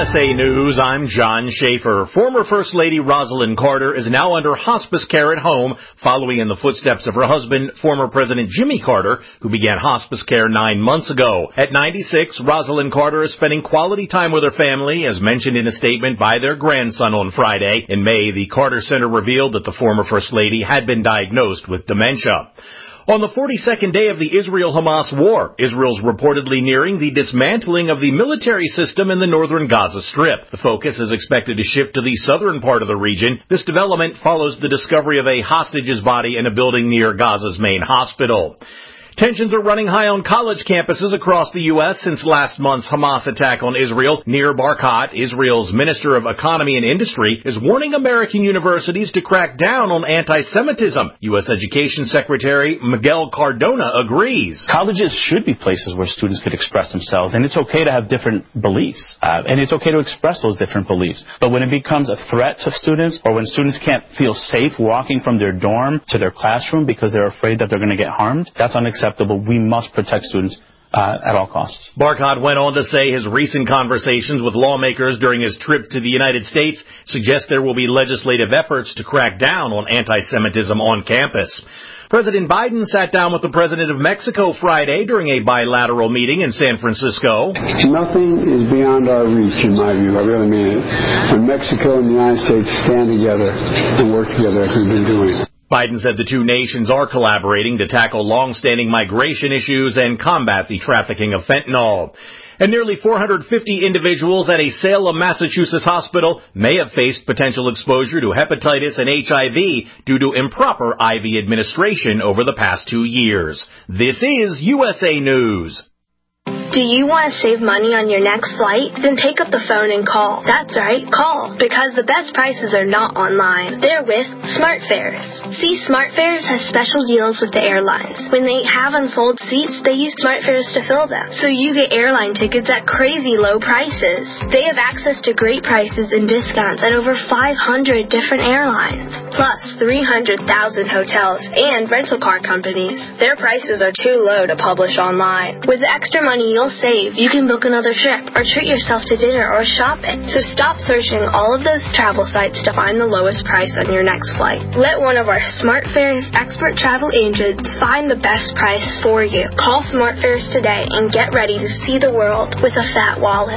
USA News, I'm John Schaefer. Former First Lady Rosalynn Carter is now under hospice care at home, following in the footsteps of her husband, former President Jimmy Carter, who began hospice care 9 months ago. At 96, Rosalynn Carter is spending quality time with her family, as mentioned in a statement by their grandson on Friday. In May, the Carter Center revealed that the former First Lady had been diagnosed with dementia. On the 42nd day of the Israel-Hamas war, Israel's reportedly nearing the dismantling of the military system in the northern Gaza Strip. The focus is expected to shift to the southern part of the region. This development follows the discovery of a hostage's body in a building near Gaza's main hospital. Tensions are running high on college campuses across the U.S. since last month's Hamas attack on Israel. Nir Barkat, Israel's Minister of Economy and Industry, is warning American universities to crack down on anti-Semitism. U.S. Education Secretary Miguel Cardona agrees. Colleges should be places where students could express themselves, and it's okay to have different beliefs, and it's okay to express those different beliefs. But when it becomes a threat to students, or when students can't feel safe walking from their dorm to their classroom because they're afraid that they're going to get harmed, that's unacceptable. We must protect students at all costs. Barkat went on to say his recent conversations with lawmakers during his trip to the United States suggest there will be legislative efforts to crack down on anti-Semitism on campus. President Biden sat down with the president of Mexico Friday during a bilateral meeting in San Francisco. Nothing is beyond our reach, in my view. I really mean it. When Mexico and the United States stand together and work together as we've been doing. Biden said the two nations are collaborating to tackle long-standing migration issues and combat the trafficking of fentanyl. And nearly 450 individuals at a Salem, Massachusetts hospital may have faced potential exposure to hepatitis and HIV due to improper IV administration over the past 2 years. This is USA News. Do you want to save money on your next flight? Then pick up the phone and call. That's right, call. Because the best prices are not online. They're with SmartFares. See, SmartFares has special deals with the airlines. When they have unsold seats, they use SmartFares to fill them. So you get airline tickets at crazy low prices. They have access to great prices and discounts at over 500 different airlines. Plus 300,000 hotels and rental car companies. Their prices are too low to publish online. With the extra money you'll save, you can book another trip or treat yourself to dinner or shopping. So stop searching all of those travel sites to find the lowest price on your next flight. Let one of our SmartFares expert travel agents find the best price for you. Call SmartFares today and get ready to see the world with a fat wallet.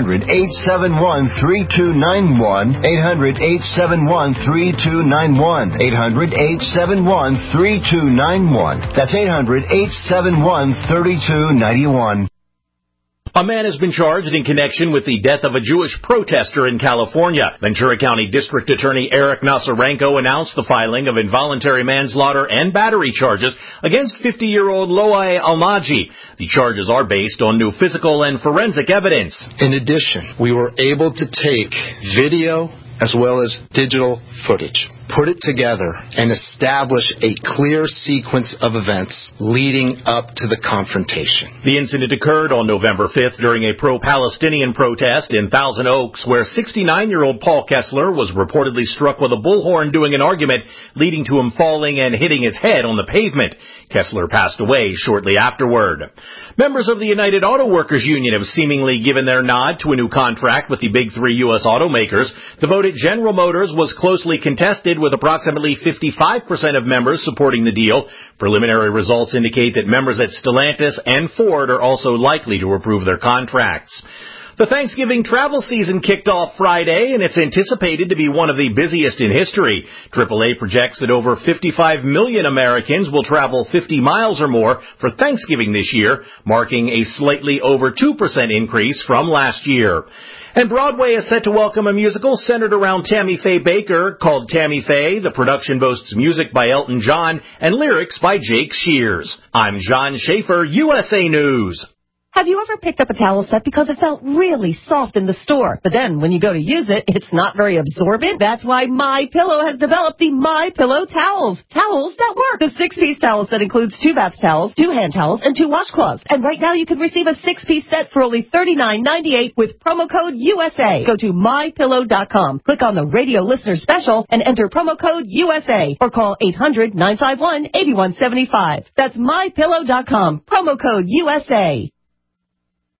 800-871-3291. 800-871-3291. 800-871-3291. That's 800-871-3291. A man has been charged in connection with the death of a Jewish protester in California. Ventura County District Attorney Eric Nasarenko announced the filing of involuntary manslaughter and battery charges against 50-year-old Loai Almaji. The charges are based on new physical and forensic evidence. In addition, we were able to take video as well as digital footage, put it together, and establish a clear sequence of events leading up to the confrontation. The incident occurred on November 5th during a pro-Palestinian protest in Thousand Oaks, where 69-year-old Paul Kessler was reportedly struck with a bullhorn during an argument, leading to him falling and hitting his head on the pavement. Kessler passed away shortly afterward. Members of the United Auto Workers Union have seemingly given their nod to a new contract with the big three U.S. automakers. The vote at General Motors was closely contested, with approximately 55% of members supporting the deal. Preliminary results indicate that members at Stellantis and Ford are also likely to approve their contracts. The Thanksgiving travel season kicked off Friday, and it's anticipated to be one of the busiest in history. AAA projects that over 55 million Americans will travel 50 miles or more for Thanksgiving this year, marking a slightly over 2% increase from last year. And Broadway is set to welcome a musical centered around Tammy Faye Baker called Tammy Faye. The production boasts music by Elton John and lyrics by Jake Shears. I'm John Schaefer, USA News. Have you ever picked up a towel set because it felt really soft in the store, but then when you go to use it, it's not very absorbent? That's why MyPillow has developed the MyPillow towels. Towels that work. The 6-piece towel set includes 2 bath towels, 2 hand towels, and 2 washcloths. And right now you can receive a 6-piece set for only $39.98 with promo code USA. Go to MyPillow.com, click on the radio listener special, and enter promo code USA, or call 800-951-8175. That's MyPillow.com, promo code USA.